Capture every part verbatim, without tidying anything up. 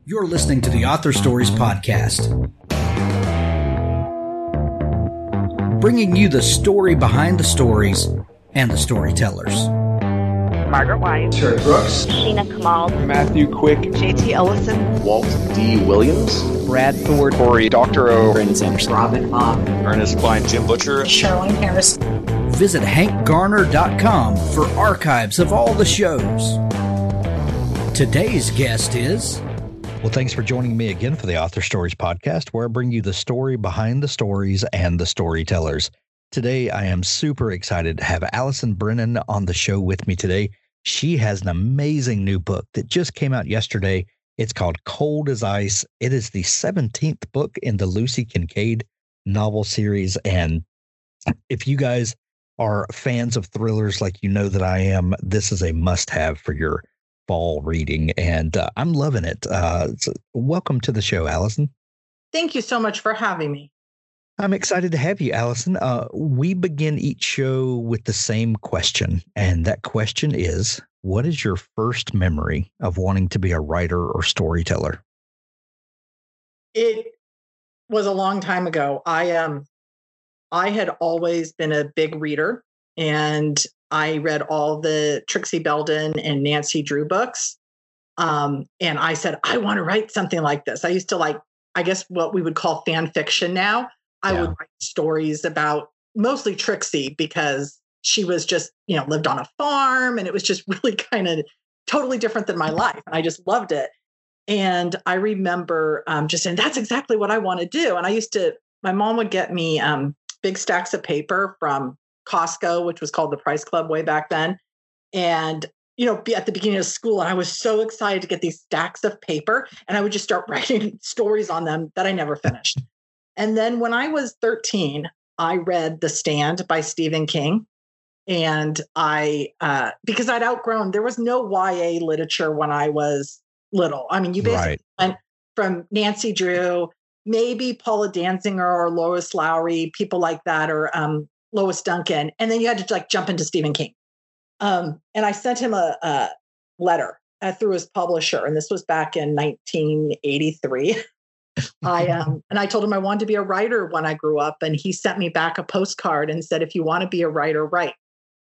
You're listening to the Author Stories Podcast, bringing you the story behind the stories and the storytellers. Margaret White, Terry Brooks, Sheena Kamal, Matthew Quick, J T Ellison, Walt D. Williams, Brad Ford, Corey, Doctor O, Brandon Sanderson, Robin Mom, Ernest Klein, Jim Butcher, Sherwin Harris. Visit hank garner dot com for archives of all the shows. Today's guest is... Well, thanks for joining me again for the Author Stories Podcast, where I bring you the story behind the stories and the storytellers. Today, I am super excited to have Allison Brennan on the show with me today. She has an amazing new book that just came out yesterday. It's called Cold as Ice. It is the seventeenth book in the Lucy Kincaid novel series. And if you guys are fans of thrillers like you know that I am, this is a must-have for your fall reading, and uh, I'm loving it. Uh, so welcome to the show, Allison. Thank you so much for having me. I'm excited to have you, Allison. Uh, we begin each show with the same question, and that question is, what is your first memory of wanting to be a writer or storyteller? It was a long time ago. I um, I had always been a big reader, and I read all the Trixie Belden and Nancy Drew books. Um, and I said, I want to write something like this. I used to like, I guess what we would call fan fiction now. I yeah. would write stories about mostly Trixie because she was just, you know, lived on a farm, and it was just really kind of totally different than my life. And I just loved it. And I remember um, just saying, that's exactly what I want to do. And I used to, my mom would get me um, big stacks of paper from Costco, which was called the Price Club way back then. And, you know, be at the beginning of school, and I was so excited to get these stacks of paper, and I would just start writing stories on them that I never finished. And then when I was thirteen, I read The Stand by Stephen King. And I, uh, because I'd outgrown, there was no Y A literature when I was little. I mean, you basically right. went from Nancy Drew, maybe Paula Danziger or Lois Lowry, people like that, or, um, Lois Duncan, and then you had to like jump into Stephen King. Um, and I sent him a, a letter uh, through his publisher, and this was back in nineteen eighty-three. I um, and I told him I wanted to be a writer when I grew up, and he sent me back a postcard and said, "If you want to be a writer, write."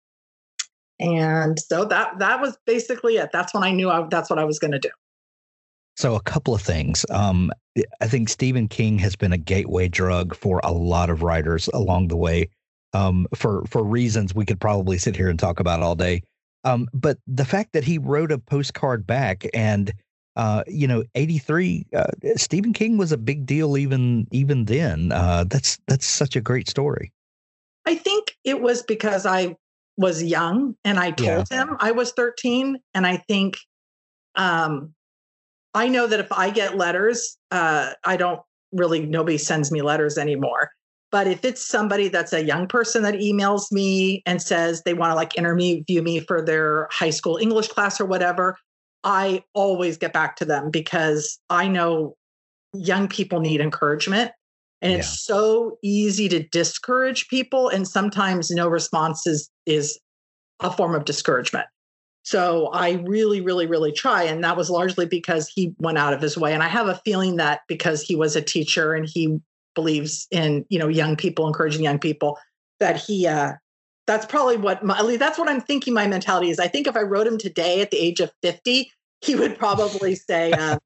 And so that that was basically it. That's when I knew I, that's what I was going to do. So a couple of things. Um, I think Stephen King has been a gateway drug for a lot of writers along the way. Um, for, for reasons we could probably sit here and talk about all day. Um, but the fact that he wrote a postcard back and, uh, you know, eighty-three, uh, Stephen King was a big deal even, even then. Uh, that's, that's such a great story. I think it was because I was young and I told yeah. him I was thirteen. And I think, um, I know that if I get letters, uh, I don't really, nobody sends me letters anymore. But if it's somebody that's a young person that emails me and says they want to like interview me for their high school English class or whatever, I always get back to them because I know young people need encouragement. And yeah. it's so easy to discourage people. And sometimes no response is, is a form of discouragement. So I really, really, really try. And that was largely because he went out of his way. And I have a feeling that because he was a teacher and he believes in, you know, young people, encouraging young people, that he, uh, that's probably what, my, at least that's what I'm thinking my mentality is. I think if I wrote him today at the age of fifty, he would probably say, uh,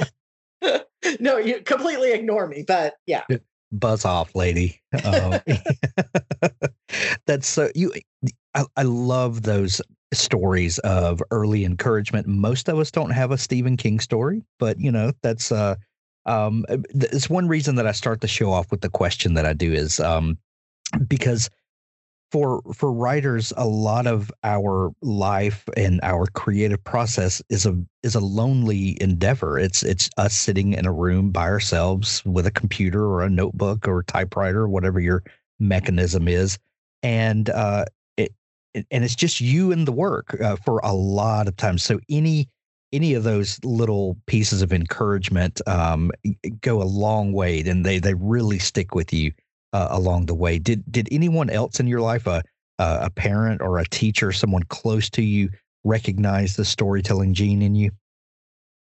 no, you completely ignore me, but yeah. Buzz off, lady. Um, that's so you, I, I love those stories of early encouragement. Most of us don't have a Stephen King story, but you know, that's, uh, Um, it's one reason that I start the show off with the question that I do is um, because for for writers, a lot of our life and our creative process is a is a lonely endeavor. It's it's us sitting in a room by ourselves with a computer or a notebook or a typewriter or whatever your mechanism is, and uh, it, it and it's just you and the work uh, for a lot of times. So any Any of those little pieces of encouragement um, go a long way, and they they really stick with you uh, along the way. Did did anyone else in your life, a a parent or a teacher, someone close to you, recognize the storytelling gene in you?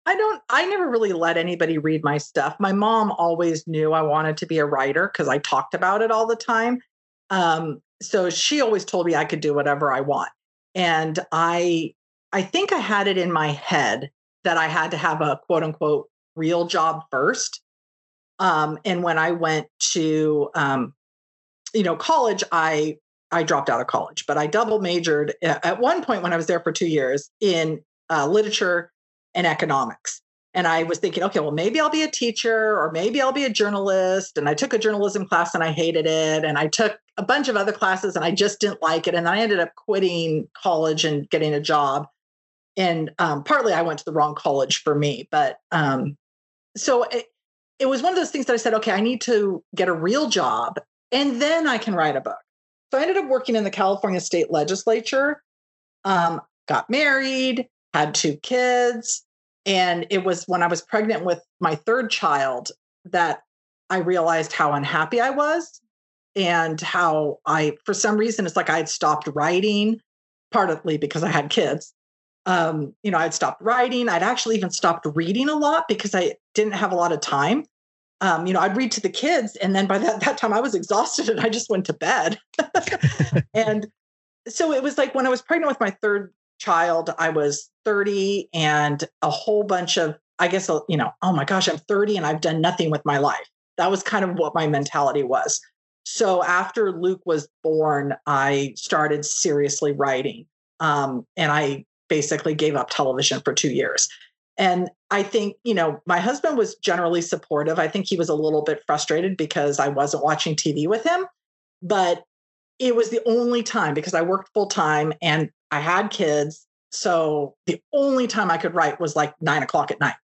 I don't, I never really let anybody read my stuff. My mom always knew I wanted to be a writer because I talked about it all the time. Um, so she always told me I could do whatever I want. And I, I think I had it in my head that I had to have a quote unquote real job first. Um, and when I went to, um, you know, college, I, I dropped out of college, but I double majored at one point when I was there for two years in uh, literature and economics. And I was thinking, okay, well, maybe I'll be a teacher or maybe I'll be a journalist. And I took a journalism class and I hated it. And I took a bunch of other classes and I just didn't like it. And I ended up quitting college and getting a job. And um, partly I went to the wrong college for me. But um, so it, it was one of those things that I said, okay, I need to get a real job and then I can write a book. So I ended up working in the California state legislature, um, got married, had two kids. And it was when I was pregnant with my third child that I realized how unhappy I was and how I, for some reason, it's like I had stopped writing, partly because I had kids. Um, you know, I'd stopped writing. I'd actually even stopped reading a lot because I didn't have a lot of time. Um, you know, I'd read to the kids. And then by that, that time I was exhausted and I just went to bed. And so it was like when I was pregnant with my third child, I was thirty and a whole bunch of, I guess, you know, oh my gosh, I'm thirty and I've done nothing with my life. That was kind of what my mentality was. So after Luke was born, I started seriously writing. Um, and I basically gave up television for two years. And I think, you know, my husband was generally supportive. I think he was a little bit frustrated because I wasn't watching T V with him, but it was the only time because I worked full time and I had kids. So the only time I could write was like nine o'clock at night.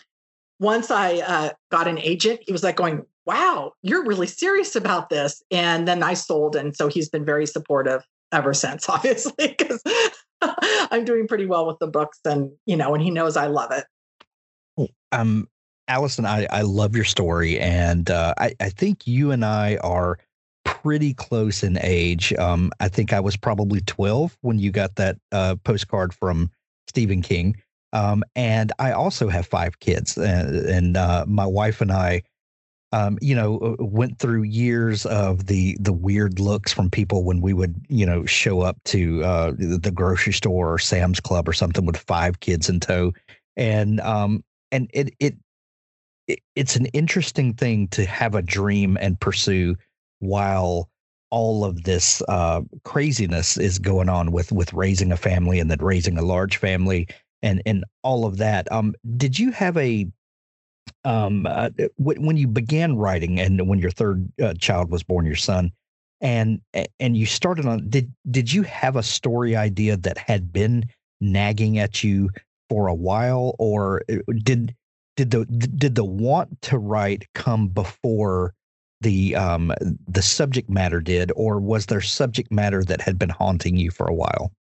Once I uh, got an agent, he was like going, wow, you're really serious about this. And then I sold. And so he's been very supportive ever since, obviously, because I'm doing pretty well with the books and, you know, and he knows I love it. Um, Allison, I, I love your story. And uh, I, I think you and I are pretty close in age. Um, I think I was probably twelve when you got that uh, postcard from Stephen King. Um, and I also have five kids, and, and uh, my wife and I, um, you know, went through years of the the weird looks from people when we would, you know, show up to uh, the grocery store or Sam's Club or something with five kids in tow, and um, and it it, it it's an interesting thing to have a dream and pursue while all of this uh, craziness is going on with with raising a family and then raising a large family and and all of that. Um, did you have a um uh, w- when you began writing and when your third uh, child was born, your son, and and you started on, did did you have a story idea that had been nagging at you for a while, or did did the did the want to write come before the um the subject matter did, or was there subject matter that had been haunting you for a while?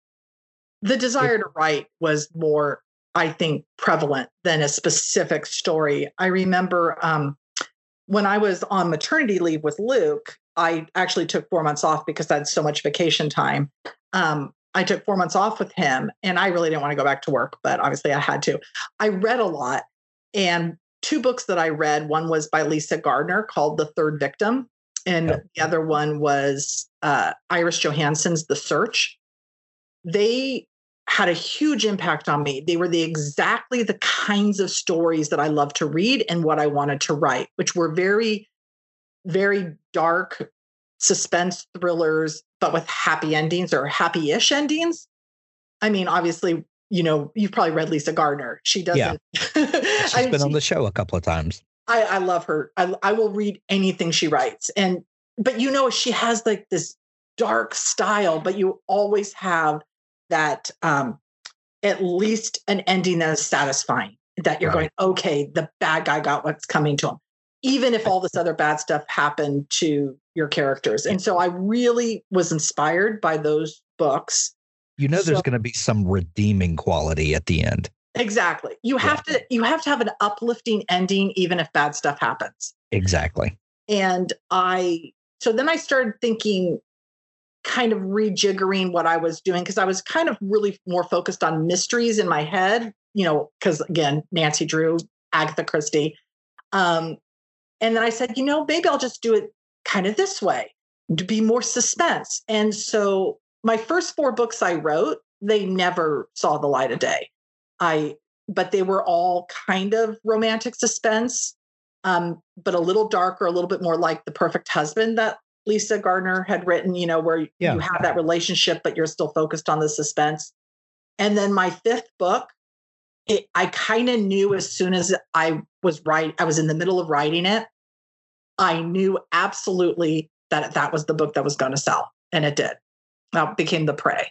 The desire to write was more, I think, prevalent than a specific story. I remember um, when I was on maternity leave with Luke, I actually took four months off because I had so much vacation time. Um, I took four months off with him and I really didn't want to go back to work, but obviously I had to. I read a lot, and two books that I read, one was by Lisa Gardner called The Third Victim. And yep. The other one was uh, Iris Johansen's The Search. They had a huge impact on me. They were the exactly the kinds of stories that I love to read and what I wanted to write, which were very, very dark suspense thrillers, but with happy endings or happy-ish endings. I mean, obviously, you know, you've probably read Lisa Gardner. She doesn't. Yeah. She's I mean, been on she, the show a couple of times. I, I love her. I, I will read anything she writes. And, but you know, she has like this dark style, but you always have that um, at least an ending that is satisfying, that you're right. going, okay, the bad guy got what's coming to him, even if all this other bad stuff happened to your characters. And so I really was inspired by those books. You know, so, there's going to be some redeeming quality at the end. Exactly. You have yeah. to, you have to have an uplifting ending, even if bad stuff happens. Exactly. And I, so then I started thinking kind of rejiggering what I was doing because I was kind of really more focused on mysteries in my head, you know, because again, Nancy Drew, Agatha Christie. Um, and then I said, you know, maybe I'll just do it kind of this way to be more suspense. And so my first four books I wrote, they never saw the light of day. I, but they were all kind of romantic suspense, um, but a little darker, a little bit more like The Perfect Husband that Lisa Gardner had written, you know, where Yeah. you have that relationship, but you're still focused on the suspense. And then my fifth book, it, I kind of knew as soon as I was right, I was in the middle of writing it, I knew absolutely that that was the book that was going to sell. And it did. That became The Prey.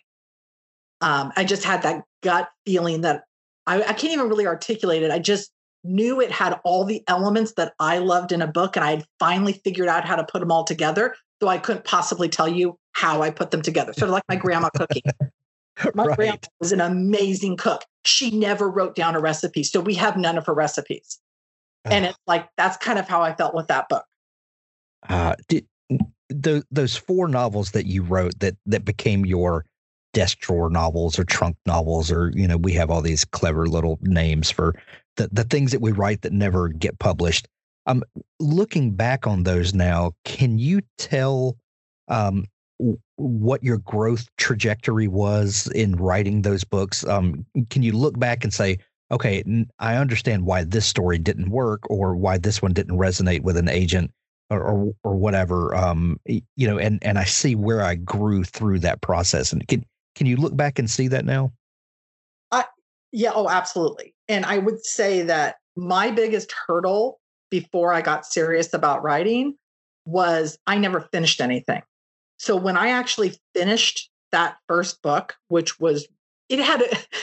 Um, I just had that gut feeling that I, I can't even really articulate it. I just knew it had all the elements that I loved in a book. And I had finally figured out how to put them all together, though I couldn't possibly tell you how I put them together. Sort of like my grandma cooking. My Right. grandma was an amazing cook. She never wrote down a recipe. So we have none of her recipes. And it's like, that's kind of how I felt with that book. Uh, did, those those four novels that you wrote that that became your desk drawer novels or trunk novels, or you know, we have all these clever little names for the the things that we write that never get published. Um, looking back on those now, can you tell um w- what your growth trajectory was in writing those books? Um, can you look back and say, okay, n- I understand why this story didn't work, or why this one didn't resonate with an agent, or or, or whatever, um, y- you know, and, and I see where I grew through that process. And can, can you look back and see that now? I, yeah, oh, absolutely. And I would say that my biggest hurdle before I got serious about writing was I never finished anything. So when I actually finished that first book, which was, it had,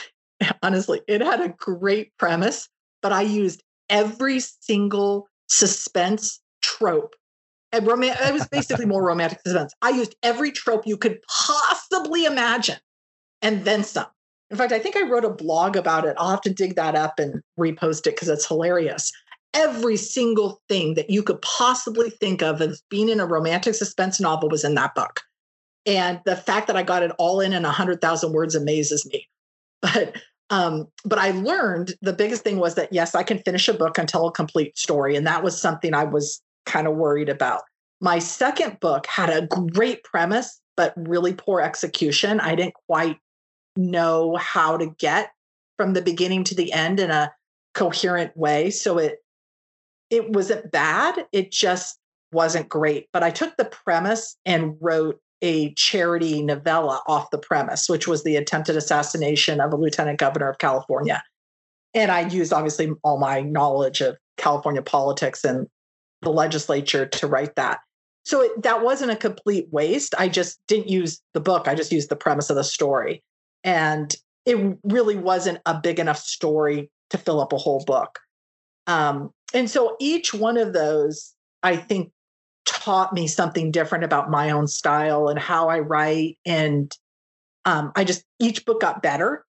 a, honestly, it had a great premise, but I used every single suspense trope. And rom- it was basically more romantic suspense. I used every trope you could possibly imagine and then some. In fact, I think I wrote a blog about it. I'll have to dig that up and repost it because it's hilarious. Every single thing that you could possibly think of as being in a romantic suspense novel was in that book. And the fact that I got it all in in one hundred thousand words amazes me. But um, but I learned the biggest thing was that, yes, I can finish a book and tell a complete story. And that was something I was kind of worried about. My second book had a great premise, but really poor execution. I didn't quite know how to get from the beginning to the end in a coherent way. So it it wasn't bad. It just wasn't great. But I took the premise and wrote a charity novella off the premise, which was the attempted assassination of a lieutenant governor of California. And I used obviously all my knowledge of California politics and the legislature to write that. So it, that wasn't a complete waste. I just didn't use the book. I just used the premise of the story. And it really wasn't a big enough story to fill up a whole book. Um, and so each one of those, I think, taught me something different about my own style and how I write. And um, I just, each book got better.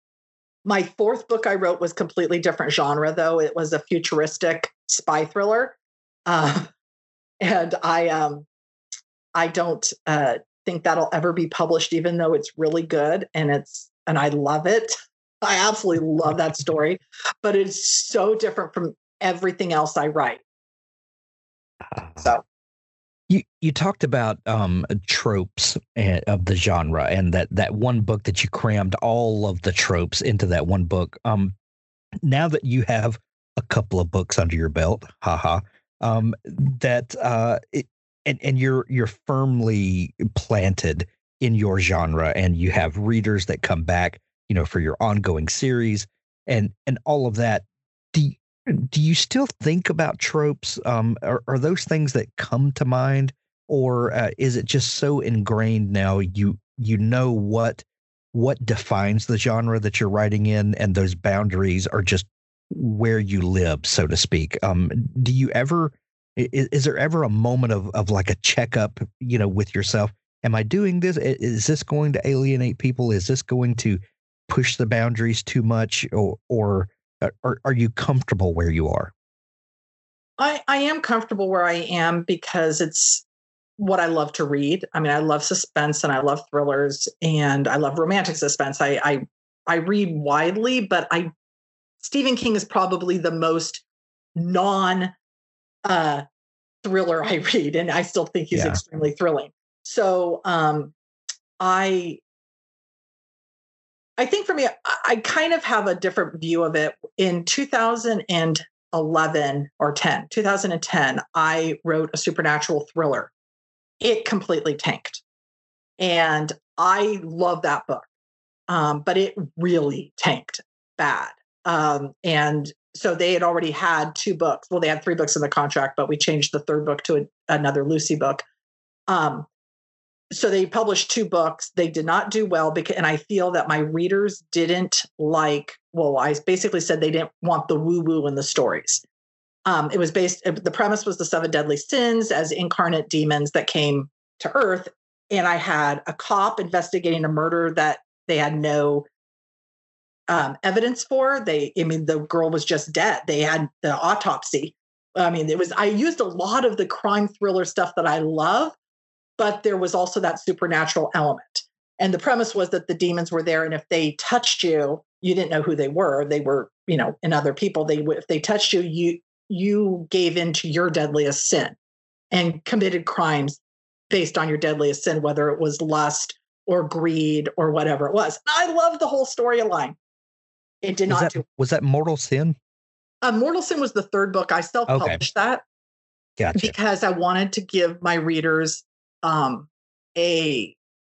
My fourth book I wrote was completely different genre, though. It was a futuristic spy thriller. Uh, and I, um, I don't uh, think that'll ever be published, even though it's really good. And it's, and I love it. I absolutely love that story, but it's so different from everything else I write. So You you talked about um, tropes uh, of the genre, and that that one book that you crammed all of the tropes into that one book. Um, now that you have a couple of books under your belt, haha, um, that uh, it, and and you're you're firmly planted in your genre, and you have readers that come back, you know, for your ongoing series, and and all of that. Do you, do you still think about tropes? Um, are, are those things that come to mind, or uh, is it just so ingrained now? You you know what what defines the genre that you're writing in, and those boundaries are just where you live, so to speak. Um, do you ever? Is, is there ever a moment of of like a checkup, you know, with yourself? Am I doing this? Is this going to alienate people? Is this going to push the boundaries too much, or or are, are you comfortable where you are? I, I am comfortable where I am because it's what I love to read. I mean, I love suspense and I love thrillers and I love romantic suspense. I I, I read widely, but I Stephen King is probably the most non uh, thriller I read, and I still think he's Yeah. extremely thrilling. So um, I I think for me, I, I kind of have a different view of it. In two thousand eleven or ten, two thousand ten, I wrote a supernatural thriller. It completely tanked. And I love that book. Um, but it really tanked bad. Um, and so they had already had two books. Well, they had three books in the contract, but we changed the third book to a, another Lucy book. Um, so they published two books. They did not do well because, and I feel that my readers didn't like, well, I basically said they didn't want the woo-woo in the stories. Um, it was based, the premise was the seven deadly sins as incarnate demons that came to Earth. And I had a cop investigating a murder that they had no um, evidence for. They, I mean, the girl was just dead. They had the autopsy. I mean, it was, I used a lot of the crime thriller stuff that I love, but there was also that supernatural element. And the premise was that the demons were there. And if they touched you, you didn't know who they were. They were, you know, in other people, they if they touched you, you, you gave in to your deadliest sin and committed crimes based on your deadliest sin, whether it was lust or greed or whatever it was. I love the whole storyline. It did Was not that, do. was that Mortal Sin? Uh, Mortal Sin was the third book. I self-published that Gotcha. because I wanted to give my readers um, a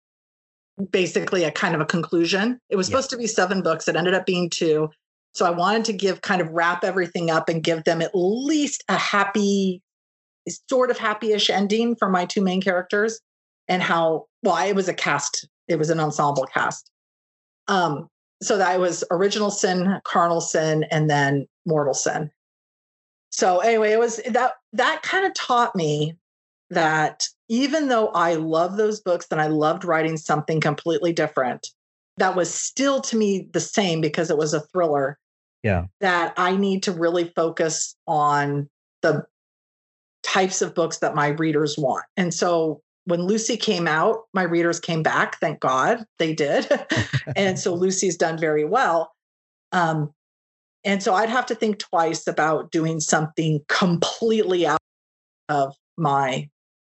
basically a kind of a conclusion. It was Yeah. supposed to be seven books. It ended up being two. So I wanted to give kind of wrap everything up and give them at least a happy, sort of happy-ish ending for my two main characters and how, well, it was a cast. It was an ensemble cast. Um, so that was Original Sin, Carnal Sin, and then Mortal Sin. So anyway, it was that, that kind of taught me that even though I love those books and I loved writing something completely different, that was still to me the same because it was a thriller. Yeah. That I need to really focus on the types of books that my readers want. And so when Lucy came out, my readers came back. Thank God they did. And so Lucy's done very well. Um, and so I'd have to think twice about doing something completely out of my.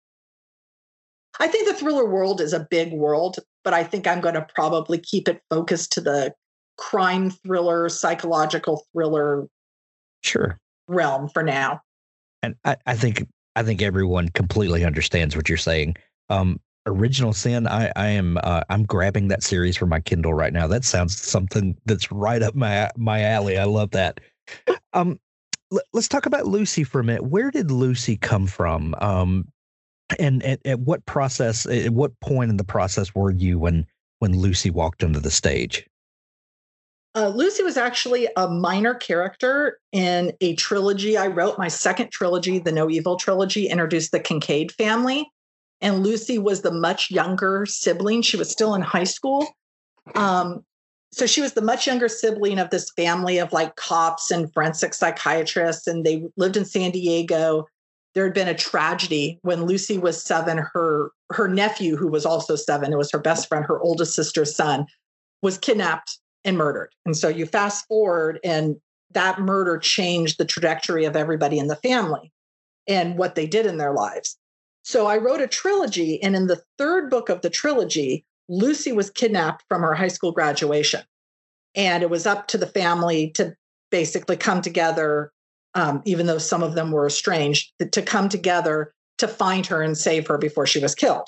I think the thriller world is a big world, but I think I'm going to probably keep it focused to the crime thriller, psychological thriller Sure. realm for now. And I, I think I think everyone completely understands what you're saying. Um, Original Sin, I, I am uh, I'm grabbing that series for my Kindle right now. That sounds something that's right up my my alley. I love that. Um, l- let's talk about Lucy for a minute. Where did Lucy come from? Um, and at, at what process? At what point in the process were you when when Lucy walked onto the stage? Uh, Lucy was actually a minor character in a trilogy I wrote. My second trilogy, the No Evil trilogy, introduced the Kincaid family. And Lucy was the much younger sibling. She was still in high school. Um, so she was the much younger sibling of this family of like cops and forensic psychiatrists. And they lived in San Diego. There had been a tragedy when Lucy was seven. Her, her nephew, who was also seven, it was her best friend, her oldest sister's son, was kidnapped and murdered. And so you fast forward, and that murder changed the trajectory of everybody in the family and what they did in their lives. So I wrote a trilogy, and in the third book of the trilogy, Lucy was kidnapped from her high school graduation. And it was up to the family to basically come together, um, even though some of them were estranged, to come together to find her and save her before she was killed.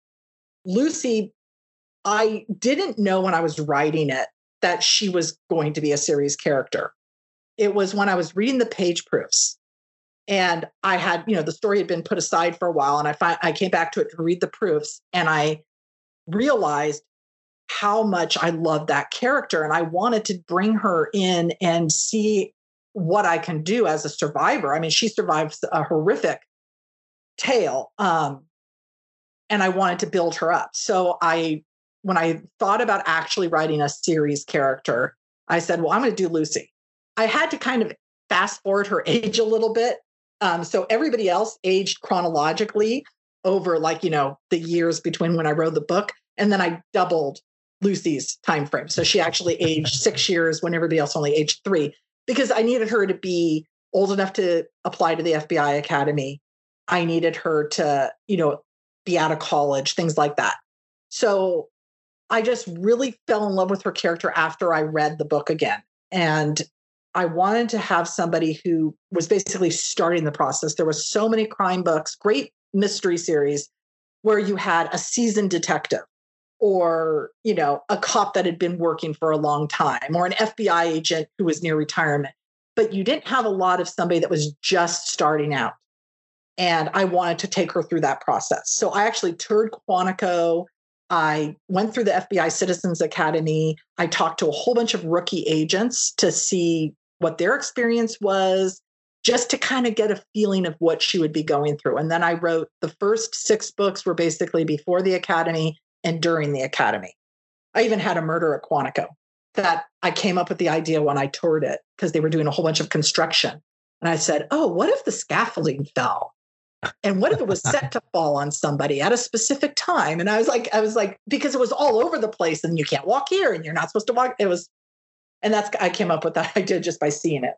Lucy, I didn't know when I was writing it that she was going to be a series character. It was when I was reading the page proofs. And I had, you know, the story had been put aside for a while, and I fi- I came back to it to read the proofs, and I realized how much I loved that character, and I wanted to bring her in and see what I can do as a survivor. I mean, she survives a horrific tale, um, and I wanted to build her up. So I, when I thought about actually writing a series character, I said, well, I'm going to do Lucy. I had to kind of fast forward her age a little bit. Um, so everybody else aged chronologically. over like, you know, the years between when I wrote the book. And then I doubled Lucy's time frame. So she actually aged six years when everybody else only aged three, because I needed her to be old enough to apply to the F B I Academy. I needed her to, you know, be out of college, things like that. So I just really fell in love with her character after I read the book again. And I wanted to have somebody who was basically starting the process. There were so many crime books, great mystery series, where you had a seasoned detective or, you know, a cop that had been working for a long time or an F B I agent who was near retirement. But you didn't have a lot of somebody that was just starting out. And I wanted to take her through that process. So I actually toured Quantico. I went through the F B I Citizens Academy. I talked to a whole bunch of rookie agents to see what their experience was, just to kind of get a feeling of what she would be going through. And then I wrote the first six books were basically before the Academy and during the Academy. I even had a murder at Quantico that I came up with the idea when I toured it because they were doing a whole bunch of construction. And I said, oh, what if the scaffolding fell? And what if it was set to fall on somebody at a specific time? And I was like, I was like, because it was all over the place and you can't walk here and you're not supposed to walk. It was, and that's, I came up with that idea just by seeing it.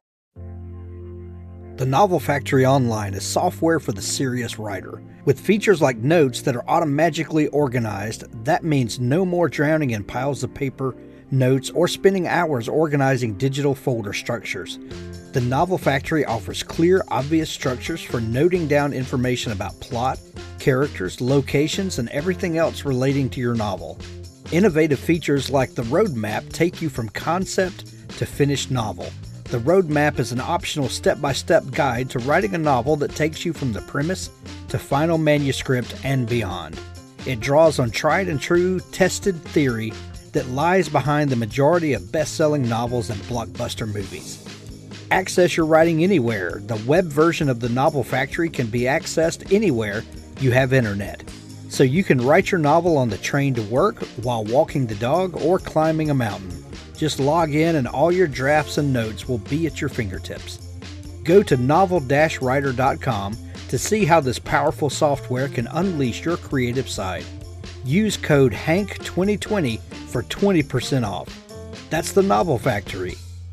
The Novel Factory Online is software for the serious writer. With features like notes that are automatically organized, that means no more drowning in piles of paper, notes, or spending hours organizing digital folder structures. The Novel Factory offers clear, obvious structures for noting down information about plot, characters, locations, and everything else relating to your novel. Innovative features like the roadmap take you from concept to finished novel. The roadmap is an optional step-by-step guide to writing a novel that takes you from the premise to final manuscript and beyond. It draws on tried and true, tested theory that lies behind the majority of best-selling novels and blockbuster movies. Access your writing anywhere. The web version of the Novel Factory can be accessed anywhere you have internet. So you can write your novel on the train to work, while walking the dog, or climbing a mountain. Just log in and all your drafts and notes will be at your fingertips. Go to novel dash writer dot com to see how this powerful software can unleash your creative side. Use code Hank twenty twenty for twenty percent off. That's the Novel Factory.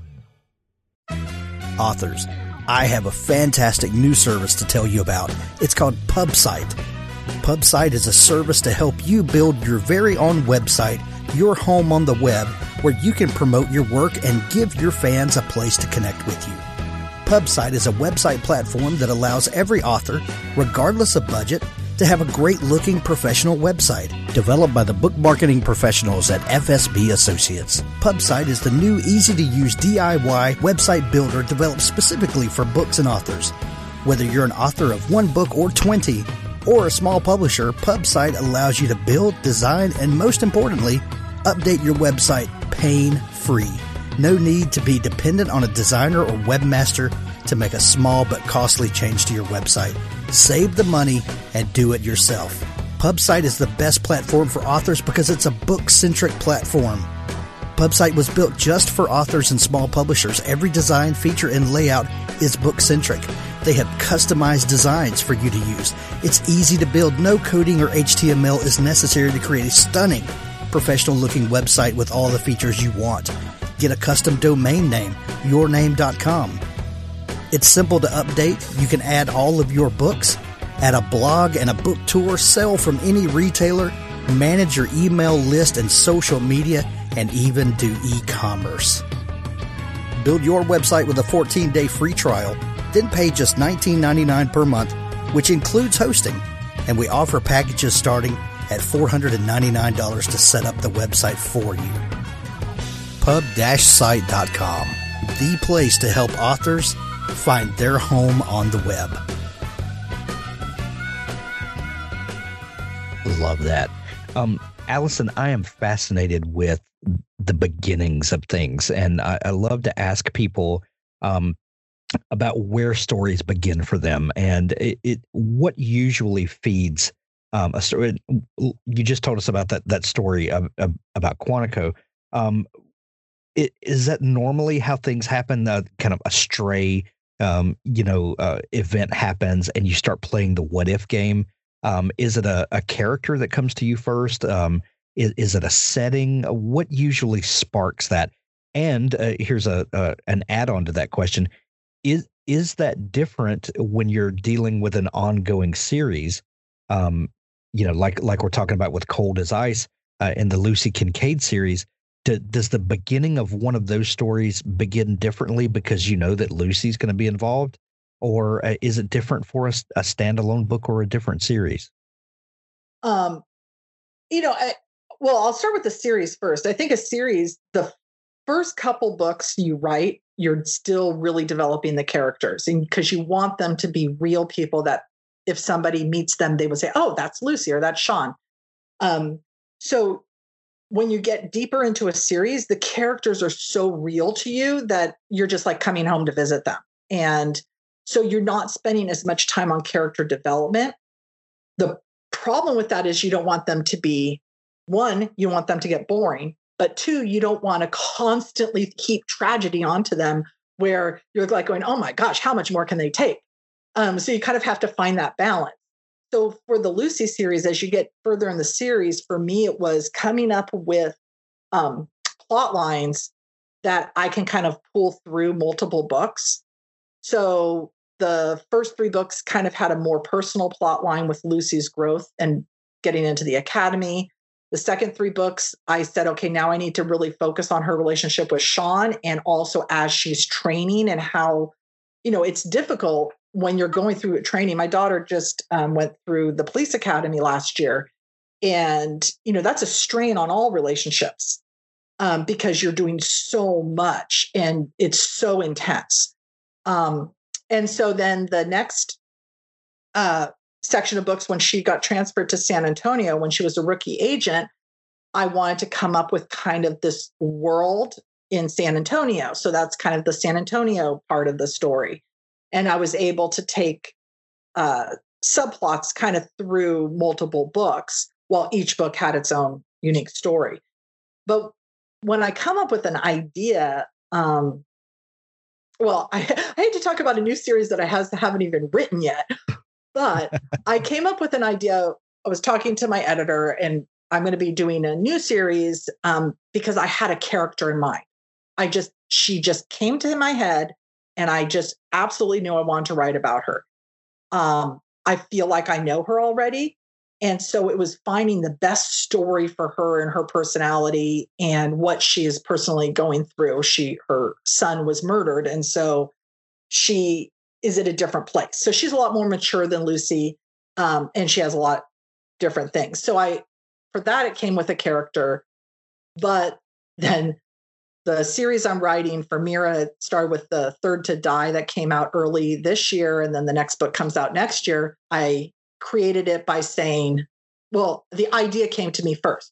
Authors, I have a fantastic new service to tell you about. It's called PubSite. PubSite is a service to help you build your very own website, your home on the web, where you can promote your work and give your fans a place to connect with you. PubSite is a website platform that allows every author, regardless of budget, to have a great-looking professional website developed by the book marketing professionals at F S B Associates. PubSite is the new easy-to-use D I Y website builder developed specifically for books and authors. Whether you're an author of one book or twenty, or a small publisher, PubSite allows you to build, design, and most importantly, update your website pain-free. No need to be dependent on a designer or webmaster to make a small but costly change to your website. Save the money and do it yourself. PubSite is the best platform for authors because it's a book-centric platform. PubSite was built just for authors and small publishers. Every design, feature, and layout is book-centric. They have customized designs for you to use. It's easy to build. No coding or H T M L is necessary to create a stunning, professional-looking website with all the features you want. Get a custom domain name, your name dot com. It's simple to update. You can add all of your books, add a blog and a book tour, sell from any retailer, manage your email list and social media, and even do e-commerce. Build your website with a fourteen-day free trial, then pay just nineteen ninety-nine per month, which includes hosting, and we offer packages starting at four hundred ninety-nine dollars to set up the website for you. pub dash site dot com, the place to help authors find their home on the web. Love that. Um, Allison, I am fascinated with the beginnings of things, and I, I love to ask people um, about where stories begin for them, and it, it what usually feeds um, a story. You just told us about that that story of, of, about Quantico. Um, it, is that normally how things happen? Uh, kind of a stray, um, you know, uh, event happens, and you start playing the what if game. Um, is it a, a character that comes to you first? Um, is, is it a setting? What usually sparks that? And uh, here's a, a an add-on to that question: is is that different when you're dealing with an ongoing series? Um, you know, like like we're talking about with Cold as Ice uh, in the Lucy Kincaid series. Do, does the beginning of one of those stories begin differently because you know that Lucy's going to be involved? Or uh, is it different for a, a standalone book or a different series? Um, you know, I, well, I'll start with the series first. I think a series, the first couple books you write, you're still really developing the characters, and because you want them to be real people that if somebody meets them, they would say, oh, that's Lucy or that's Sean. Um, so when you get deeper into a series, the characters are so real to you that you're just like coming home to visit them. And so you're not spending as much time on character development. The problem with that is you don't want them to be, one, you want them to get boring, but two, you don't want to constantly keep tragedy onto them where you're like going, oh my gosh, how much more can they take? Um, so you kind of have to find that balance. So for the Lucy series, as you get further in the series, for me, it was coming up with um, plot lines that I can kind of pull through multiple books. So the first three books kind of had a more personal plot line with Lucy's growth and getting into the academy. The second three books, I said, okay, now I need to really focus on her relationship with Sean, and also as she's training and how, you know, it's difficult when you're going through training. My daughter just um, went through the police academy last year. And, you know, that's a strain on all relationships um, because you're doing so much and it's so intense. Um, and so then the next uh, section of books, when she got transferred to San Antonio, when she was a rookie agent, I wanted to come up with kind of this world in San Antonio. So that's kind of the San Antonio part of the story. And I was able to take uh, subplots kind of through multiple books, while each book had its own unique story. But when I come up with an idea, um, well, I, I hate to talk about a new series that I has, haven't even written yet, but I came up with an idea. I was talking to my editor, and I'm going to be doing a new series um, because I had a character in mind. I just, she just came to my head. And I just absolutely knew I wanted to write about her. Um, I feel like I know her already. And so it was finding the best story for her and her personality and what she is personally going through. She, her son was murdered. And so she is at a different place. So she's a lot more mature than Lucy. Um, and she has a lot different things. So I, for that, it came with a character, but then the series I'm writing for Mira started with the Third to Die that came out early this year. And then the next book comes out next year. I created it by saying, well, the idea came to me first.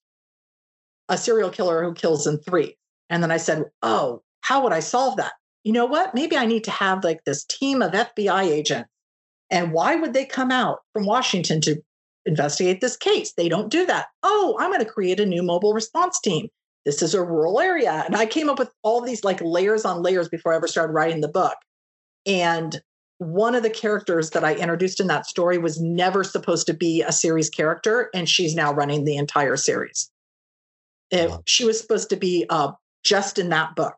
A serial killer who kills in three. And then I said, oh, how would I solve that? You know what? Maybe I need to have like this team of F B I agents. And why would they come out from Washington to investigate this case? They don't do that. Oh, I'm going to create a new mobile response team. This is a rural area. And I came up with all these like layers on layers before I ever started writing the book. And one of the characters that I introduced in that story was never supposed to be a series character. And she's now running the entire series. It, wow. She was supposed to be uh, just in that book.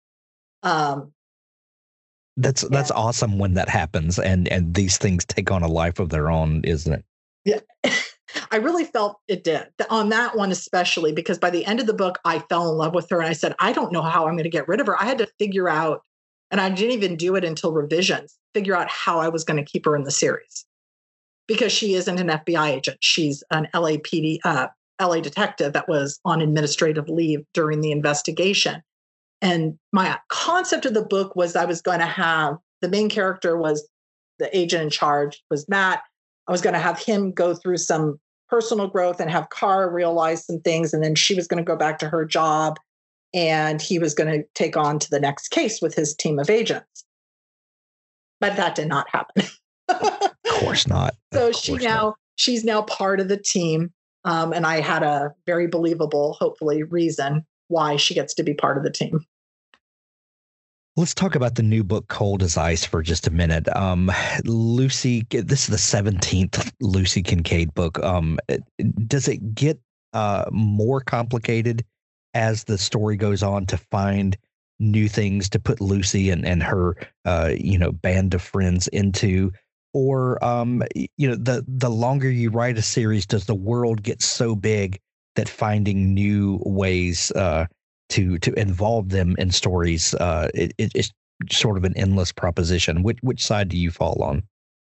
Um, that's, yeah. that's awesome when that happens and, and these things take on a life of their own, isn't it? Yeah. I really felt it did on that one, especially because by the end of the book, I fell in love with her and I said, I don't know how I'm going to get rid of her. I had to figure out, and I didn't even do it until revisions, figure out how I was going to keep her in the series because she isn't an F B I agent. She's an L A P D, uh, L A detective that was on administrative leave during the investigation. And my concept of the book was I was going to have, the main character was the agent in charge was Matt. I was going to have him go through some personal growth and have Carr realize some things. And then she was going to go back to her job and he was going to take on to the next case with his team of agents. But that did not happen. Of course not. So of she course now, not. she's now part of the team. Um, and I had a very believable, hopefully, reason why she gets to be part of the team. Let's talk about the new book, Cold as Ice, for just a minute. Um, Lucy, this is the seventeenth Lucy Kincaid book. Um, does it get uh, more complicated as the story goes on to find new things to put Lucy and, and her, uh, you know, band of friends into? Or, um, you know, the, the longer you write a series, does the world get so big that finding new ways uh, to to involve them in stories, uh, it, it's sort of an endless proposition? Which which side do you fall on?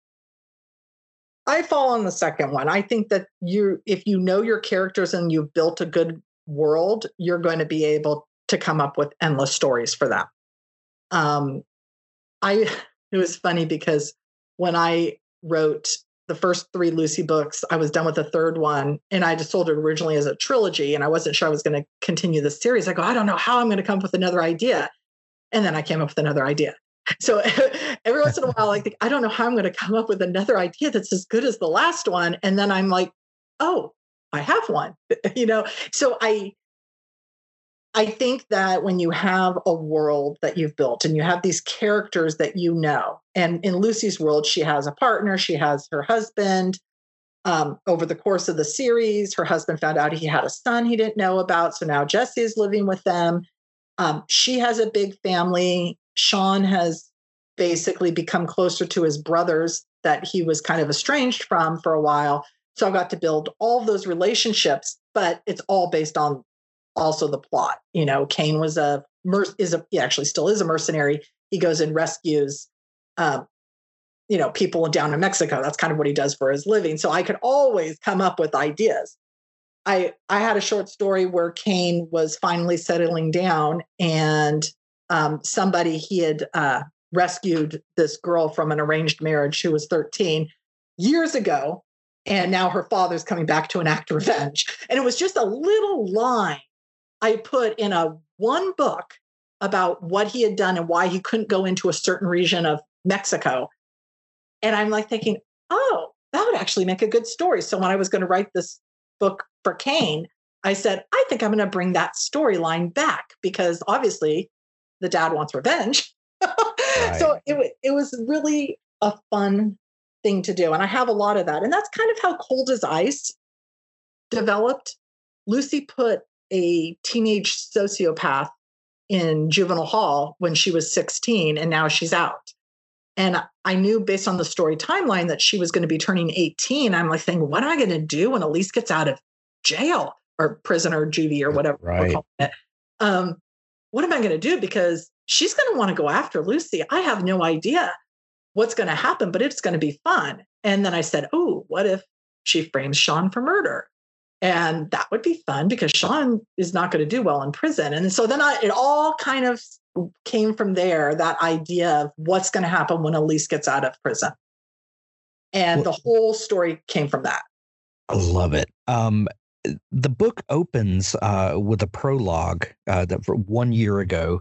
I fall on the second one. I think that you, if you know your characters and you've built a good world, you're going to be able to come up with endless stories for them. Um, I it was funny because when I wrote the first three Lucy books, I was done with the third one, and I just sold it originally as a trilogy, and I wasn't sure I was going to continue the series. I go, I don't know how I'm going to come up with another idea. And then I came up with another idea. So every once in a while, I think, I don't know how I'm going to come up with another idea that's as good as the last one. And then I'm like, oh, I have one, you know? So I, I think that when you have a world that you've built and you have these characters that you know, and in Lucy's world, she has a partner, she has her husband. Um, over the course of the series, her husband found out he had a son he didn't know about. So now Jesse is living with them. Um, she has a big family. Sean has basically become closer to his brothers that he was kind of estranged from for a while. So I got to build all of those relationships, but it's all based on also the plot. You know, Kane was a is a he actually still is a mercenary. He goes and rescues, um, you know, people down in Mexico. That's kind of what he does for his living. So I could always come up with ideas. I I had a short story where Kane was finally settling down, and um, somebody he had uh, rescued this girl from an arranged marriage who was thirteen years ago, and now her father's coming back to enact revenge. And it was just a little line I put in a one book about what he had done and why he couldn't go into a certain region of Mexico. And I'm like thinking, oh, that would actually make a good story. So when I was going to write this book for Kane, I said, I think I'm going to bring that storyline back because obviously the dad wants revenge. Right. So it, it was really a fun thing to do. And I have a lot of that. And that's kind of how Cold as Ice developed. Lucy put a teenage sociopath in juvenile hall when she was sixteen, and now she's out. And I knew based on the story timeline that she was going to be turning eighteen. I'm like saying, what am I going to do when Elise gets out of jail or prison or juvie or whatever right. we're calling it? Um, what am I going to do? Because she's going to want to go after Lucy. I have no idea what's going to happen, but it's going to be fun. And then I said, oh, what if she frames Sean for murder? And that would be fun because Sean is not going to do well in prison. And so then I, it all kind of came from there, that idea of what's going to happen when Elise gets out of prison. And well, the whole story came from that. I love it. Um, the book opens uh, with a prologue uh, that for one year ago.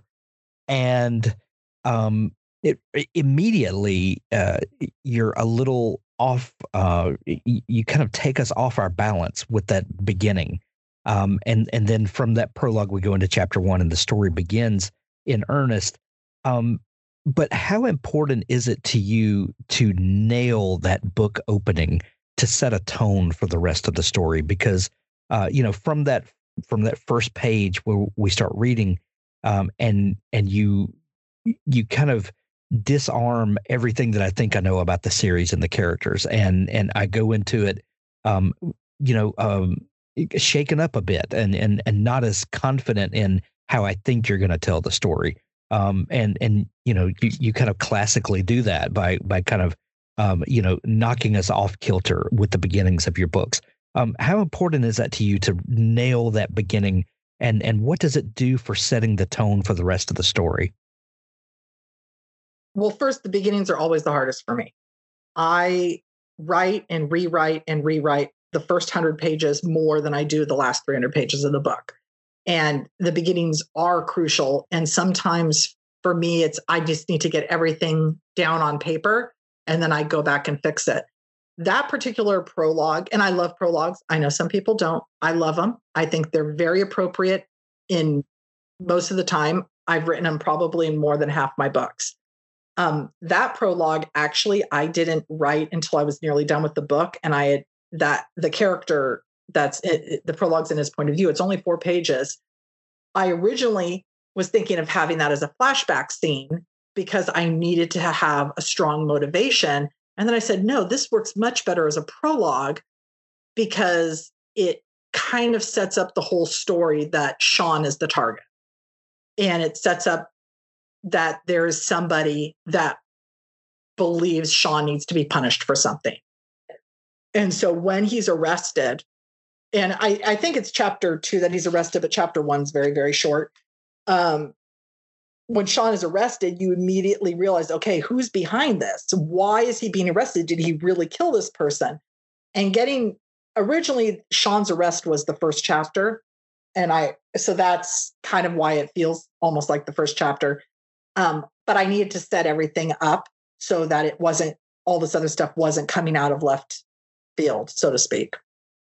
And um, it, it immediately uh, you're a little off. Uh, you, you kind of take us off our balance with that beginning. Um, and, and then from that prologue, we go into chapter one and the story begins in earnest. Um, but how important is it to you to nail that book opening to set a tone for the rest of the story? Because, uh, you know, from that, from that first page where we start reading, um, and, and you, you kind of disarm everything that I think I know about the series and the characters. And, and I go into it, um, you know, um, shaken up a bit and, and, and not as confident in how I think you're going to tell the story. Um, and, and, you know, you, you kind of classically do that by, by kind of, um, you know, knocking us off kilter with the beginnings of your books. Um, how important is that to you to nail that beginning, and, and what does it do for setting the tone for the rest of the story? Well, first, the beginnings are always the hardest for me. I write and rewrite and rewrite the first hundred pages more than I do the last three hundred pages of the book. And the beginnings are crucial. And sometimes for me, it's, I just need to get everything down on paper and then I go back and fix it. That particular prologue, and I love prologues. I know some people don't. I love them. I think they're very appropriate in most of the time. I've written them probably in more than half my books. Um, that prologue, actually, I didn't write until I was nearly done with the book. And I had that the character that's it, it, the prologue's in his point of view. It's only four pages. I originally was thinking of having that as a flashback scene because I needed to have a strong motivation. And then I said, no, this works much better as a prologue because it kind of sets up the whole story that Sean is the target. And it sets up that there is somebody that believes Sean needs to be punished for something. And so when he's arrested, and I, I think it's chapter two that he's arrested, but chapter one's very, very short. Um, when Sean is arrested, you immediately realize, okay, who's behind this? Why is he being arrested? Did he really kill this person? And getting, originally, Sean's arrest was the first chapter. And I, so that's kind of why it feels almost like the first chapter. Um, but I needed to set everything up so that it wasn't, all this other stuff wasn't coming out of left field, so to speak.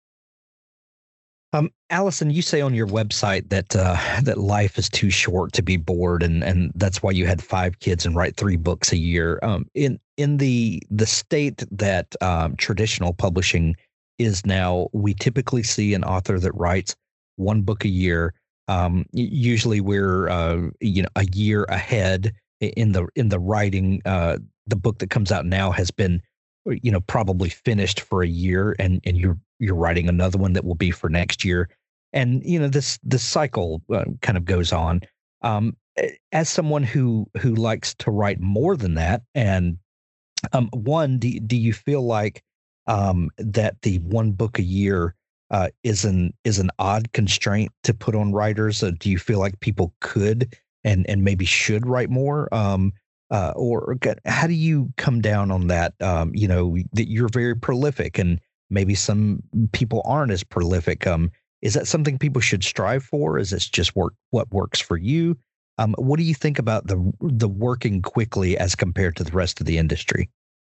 Um, Allison, you say on your website that uh, that life is too short to be bored, and, and that's why you had five kids and write three books a year. Um, in in the the state that um, traditional publishing is now, we typically see an author that writes one book a year. Um, usually, we're uh, you know a year ahead in the in the writing. Uh, the book that comes out now has been you know probably finished for a year, and and you're you're writing another one that will be for next year. And, you know, this, this cycle uh, kind of goes on. Um, as someone who, who likes to write more than that, and um, one, do, do you feel like um, that the one book a year uh, is an, is an odd constraint to put on writers? Uh, do you feel like people could and, and maybe should write more? Um, uh, or how do you come down on that? Um, you know, that you're very prolific and maybe some people aren't as prolific. Um, is that something people should strive for? Is this just work what works for you? Um, what do you think about the the working quickly as compared to the rest of the industry?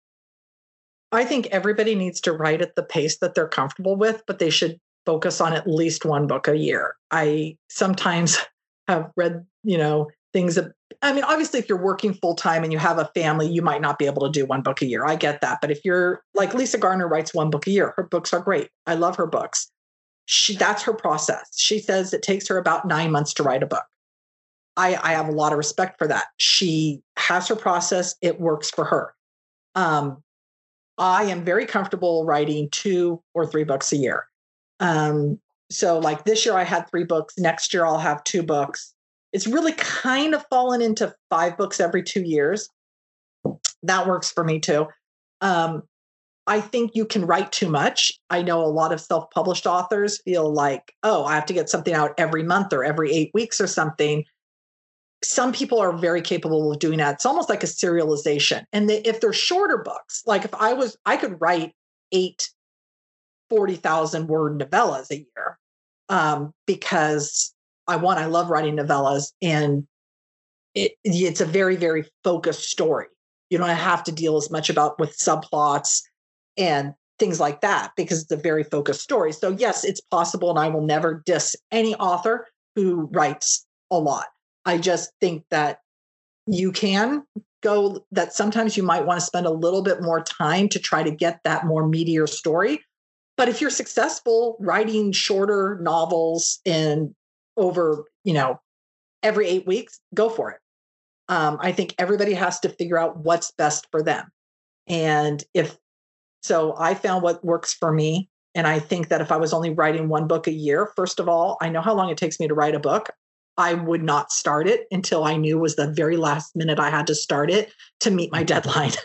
I think everybody needs to write at the pace that they're comfortable with, but they should focus on at least one book a year. I sometimes have read, you know, things that, I mean, obviously, if you're working full time and you have a family, you might not be able to do one book a year. I get that. But if you're like Lisa Gardner writes one book a year, her books are great. I love her books. She, that's her process. She says it takes her about nine months to write a book. I, I have a lot of respect for that. She has her process. It works for her. Um, I am very comfortable writing two or three books a year. Um, so like this year I had three books. Next year I'll have two books. It's really kind of fallen into five books every two years. That works for me too. Um, I think you can write too much. I know a lot of self-published authors feel like, oh, I have to get something out every month or every eight weeks or something. Some people are very capable of doing that. It's almost like a serialization. And they, if they're shorter books, like if I was, I could write eight forty thousand word novellas a year um, because I want, I love writing novellas, and it, it's a very, very focused story. You don't have to deal as much about with subplots and things like that because it's a very focused story. So yes, it's possible. And I will never diss any author who writes a lot. I just think that you can go that sometimes you might want to spend a little bit more time to try to get that more meatier story. But if you're successful writing shorter novels and over, you know, every eight weeks, go for it. Um, I think everybody has to figure out what's best for them. And if, so I found what works for me. And I think that if I was only writing one book a year, first of all, I know how long it takes me to write a book. I would not start it until I knew was the very last minute I had to start it to meet my deadline.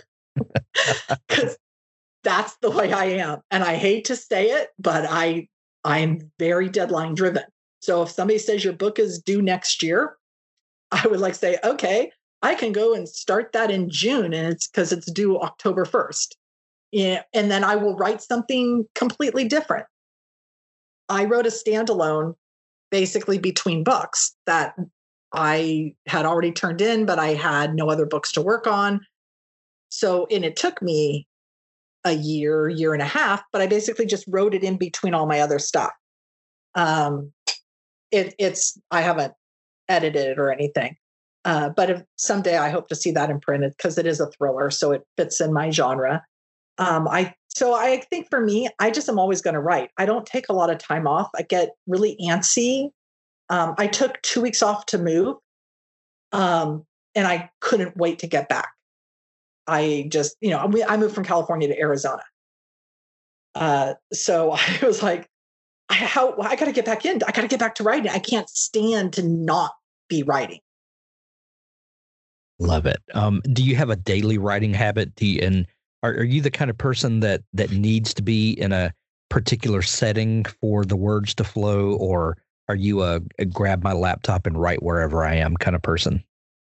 Because that's the way I am. And I hate to say it, but I, I am very deadline driven. So if somebody says your book is due next year, I would like say, okay, I can go and start that in June, and it's because it's due October first. Yeah, and then I will write something completely different. I wrote a standalone basically between books that I had already turned in, but I had no other books to work on. So, and it took me a year, year and a half, but I basically just wrote it in between all my other stuff. Um, It, it's, I haven't edited it or anything. Uh, but if someday I hope to see that in print because it is a thriller, so it fits in my genre. Um, I so I think for me, I just am always going to write. I don't take a lot of time off. I get really antsy. Um, I took two weeks off to move, um, and I couldn't wait to get back. I just, you know, I moved from California to Arizona. Uh, so I was like, I, how I got to get back in. I got to get back to writing. I can't stand to not be writing. Love it. Um, do you have a daily writing habit? Do you, and are, are you the kind of person that that needs to be in a particular setting for the words to flow, or are you a, a grab my laptop and write wherever I am kind of person?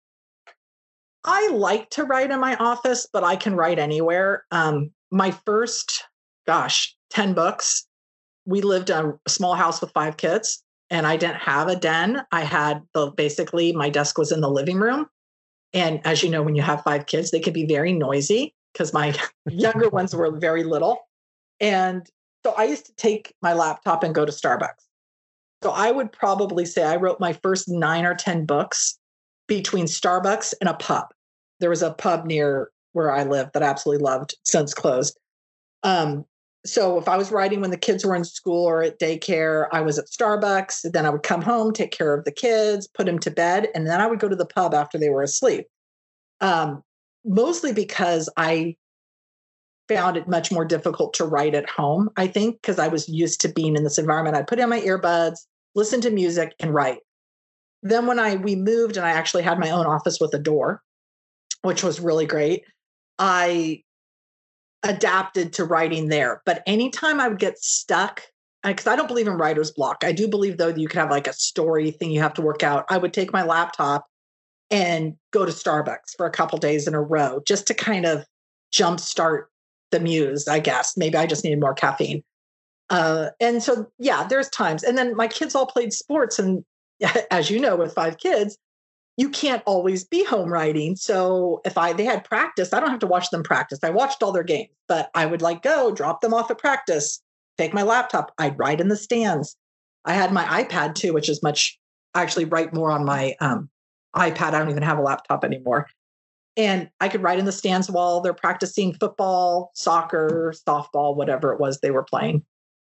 I like to write in my office, but I can write anywhere. Um, my first, gosh, ten books, we lived in a small house with five kids, and I didn't have a den. I had the basically my desk was in the living room. And as you know, when you have five kids, they can be very noisy because my younger ones were very little. And so I used to take my laptop and go to Starbucks. So I would probably say I wrote my first nine or ten books between Starbucks and a pub. There was a pub near where I lived that I absolutely loved, since closed. Um, so if I was writing when the kids were in school or at daycare, I was at Starbucks. Then I would come home, take care of the kids, put them to bed, and then I would go to the pub after they were asleep. Um, mostly because I found it much more difficult to write at home, I think, because I was used to being in this environment. I'd put in my earbuds, listen to music, and write. Then when I we moved and I actually had my own office with a door, which was really great, I adapted to writing there. But anytime I would get stuck, because I don't believe in writer's block. I do believe, though, that you could have like a story thing you have to work out. I would take my laptop and go to Starbucks for a couple days in a row just to kind of jumpstart the muse, I guess. Maybe I just needed more caffeine. Uh, and so, yeah, there's times. And then my kids all played sports. And as you know, with five kids, you can't always be home writing. So if I they had practice, I don't have to watch them practice. I watched all their games, but I would like go drop them off at practice, take my laptop. I'd write in the stands. I had my iPad too, which is much, I actually write more on my um, iPad. I don't even have a laptop anymore. And I could write in the stands while they're practicing football, soccer, softball, whatever it was they were playing.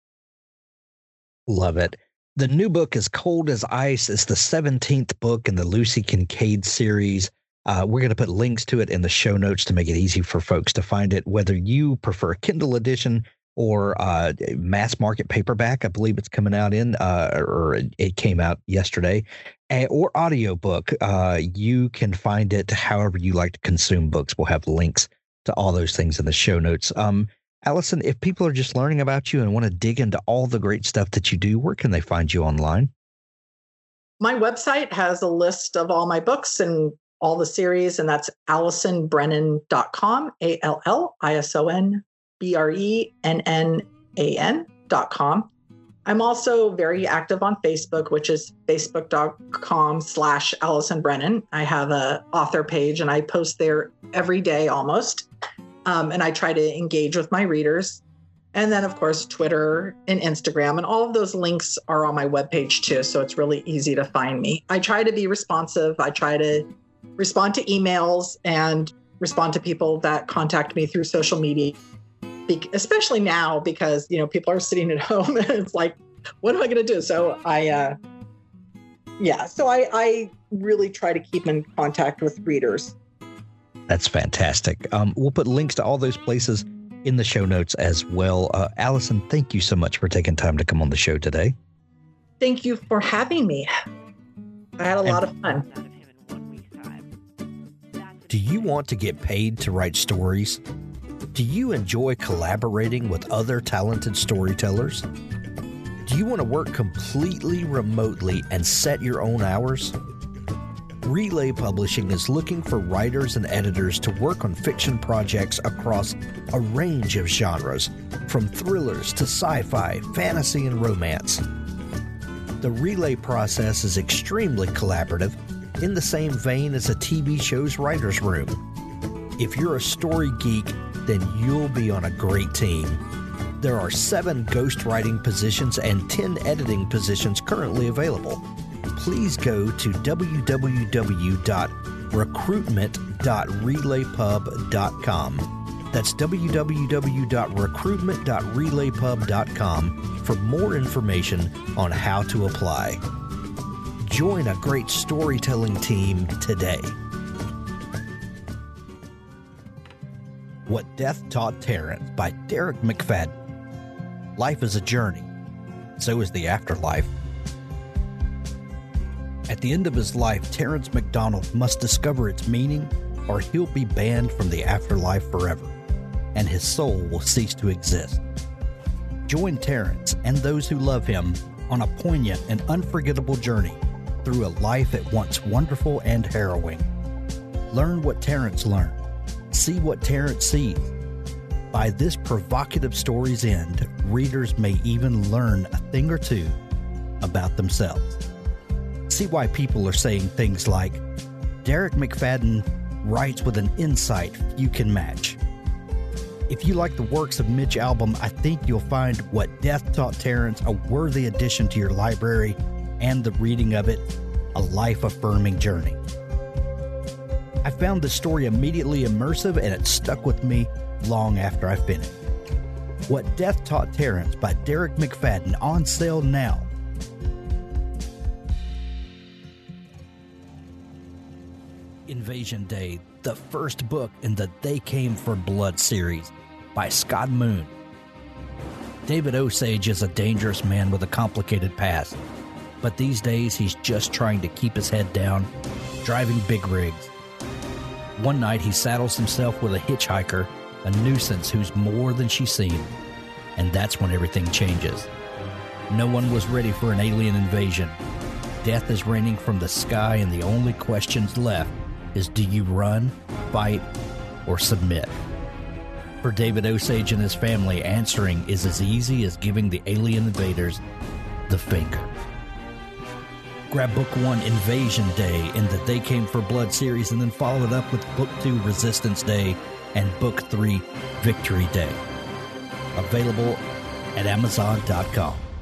Love it. The new book is Cold as Ice. It's the seventeenth book in the Lucy Kincaid series. Uh, we're going to put links to it in the show notes to make it easy for folks to find it, whether you prefer Kindle edition or uh, mass market paperback. I believe it's coming out in, uh, or it came out yesterday, or audiobook. Uh, you can find it however you like to consume books. We'll have links to all those things in the show notes. Um, Allison, if people are just learning about you and want to dig into all the great stuff that you do, where can they find you online? My website has a list of all my books and all the series, and that's allison brennan dot com, A L L I S O N B R E N N A N dot com. I'm also very active on Facebook, which is facebook dot com slash Allison Brennan. I have a author page and I post there every day almost. Um, and I try to engage with my readers. And then, of course, Twitter and Instagram, and all of those links are on my webpage too. So it's really easy to find me. I try to be responsive. I try to respond to emails and respond to people that contact me through social media, Be- especially now because, you know, people are sitting at home and it's like, what am I going to do? So I, uh, yeah, so I, I really try to keep in contact with readers. That's fantastic. Um, we'll put links to all those places in the show notes as well. Uh, Allison, thank you so much for taking time to come on the show today. Thank you for having me. I had a lot of fun. Do you want to get paid to write stories? Do you enjoy collaborating with other talented storytellers? Do you want to work completely remotely and set your own hours? Relay Publishing is looking for writers and editors to work on fiction projects across a range of genres, from thrillers to sci-fi, fantasy, and romance. The Relay process is extremely collaborative, in the same vein as a T V show's writer's room. If you're a story geek, then you'll be on a great team. There are seven ghostwriting positions and ten editing positions currently available. Please go to w w w dot recruitment dot relay pub dot com. That's w w w dot recruitment dot relay pub dot com for more information on how to apply. Join a great storytelling team today. What Death Taught Terrence by Derek McFadden. Life is a journey. So is the afterlife. At the end of his life, Terrence McDonald must discover its meaning, or he'll be banned from the afterlife forever, and his soul will cease to exist. Join Terrence and those who love him on a poignant and unforgettable journey through a life at once wonderful and harrowing. Learn what Terrence learned. See what Terrence sees. By this provocative story's end, readers may even learn a thing or two about themselves. See why people are saying things like, Derek McFadden writes with an insight few can match. If you like the works of Mitch Albom, I think you'll find What Death Taught Terrence a worthy addition to your library, and the reading of it a life-affirming journey. I found the story immediately immersive, and it stuck with me long after I finished. What Death Taught Terrence by Derek McFadden, on sale now. Invasion Day, the first book in the They Came for Blood series by Scott Moon. David Osage is a dangerous man with a complicated past, but these days he's just trying to keep his head down, driving big rigs. One night he saddles himself with a hitchhiker, a nuisance who's more than she seemed, and that's when everything changes. No one was ready for an alien invasion. Death is raining from the sky, and the only questions left is, do you run, fight, or submit? For David Osage and his family, answering is as easy as giving the alien invaders the finger. Grab Book One, Invasion Day, in the They Came for Blood series, and then follow it up with Book Two, Resistance Day, and Book Three, Victory Day. Available at amazon dot com.